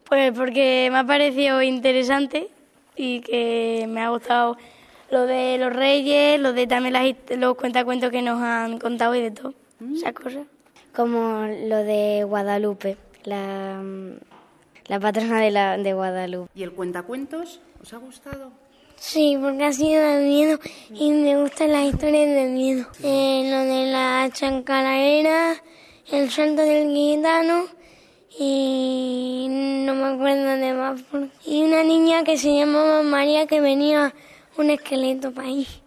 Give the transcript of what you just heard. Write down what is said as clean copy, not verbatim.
Pues porque me ha parecido interesante y que me ha gustado lo de los reyes, lo de también los cuentacuentos que nos han contado y de todo, esas cosas. Como lo de Guadalupe, la patrona de Guadalupe. ¿Y el cuentacuentos os ha gustado? Sí, porque ha sido de miedo y me gustan las historias de miedo. Lo de la chancalera, el salto del gitano y no me acuerdo de más. Y una niña que se llamaba María que venía un esqueleto para ahí.